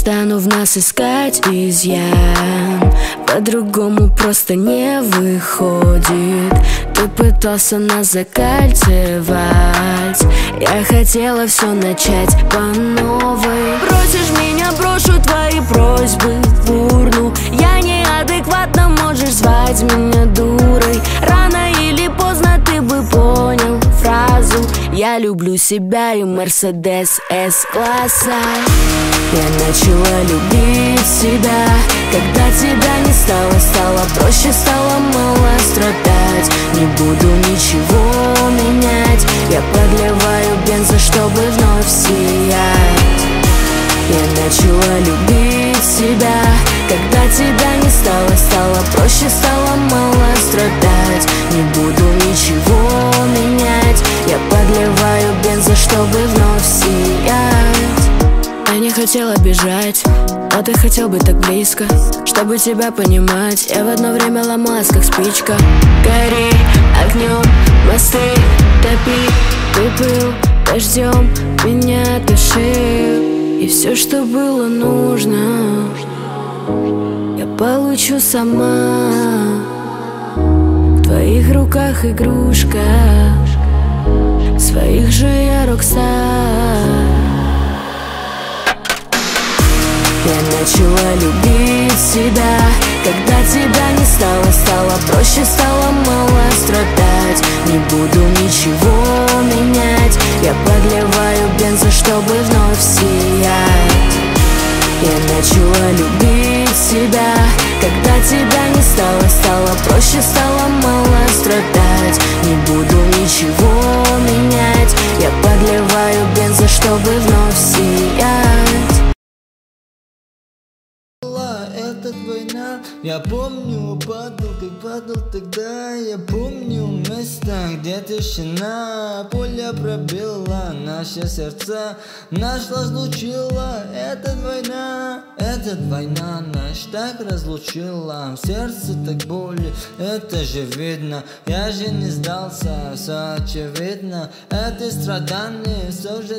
стану в нас искать изъян. По-другому просто не выходит. Ты пытался нас закольцевать. Я хотела все начать по новой. Просишь меня, брошу твои просьбы в урну. Я неадекватно, можешь звать меня дурой. Рано или поздно ты бы понял фразу: я люблю себя и Мерседес С-класса. Я начала любить себя, когда тебя не стало. Стало проще, стало мало страдать. Не буду ничего менять. Я подливаю бенза, чтобы вновь сиять. Я начала любить себя, когда тебя не стало. Стало проще, стало мало страдать. Не буду ничего менять. Я подливаю бенза, чтобы вновь сиять. Я не хотела бежать, но ты хотел быть так близко. Чтобы тебя понимать, я в одно время ломалась, как спичка. Гори огнем мосты, топи. Ты был дождем, меня тушил. И все, что было нужно, я получу сама. В твоих руках игрушка, в своих же я рокстар. Я начала любить себя, когда тебя не стало. Стало проще, стало мало страдать. Не буду ничего менять. Я подливаю бенза, чтобы вновь сиять. Я начала любить себя, когда тебя не стало. Стало проще, стало мало страдать. Не буду ничего менять. Я подливаю бенза, чтобы вновь сиять. Это война, я помню, падал, как падал тогда. Я помню место, где тишина. Поле пробила наши сердца, нас разлучила. Эта война наш так разлучила. В сердце так боли, это же видно. Я же не сдался, все очевидно. Это страдание все же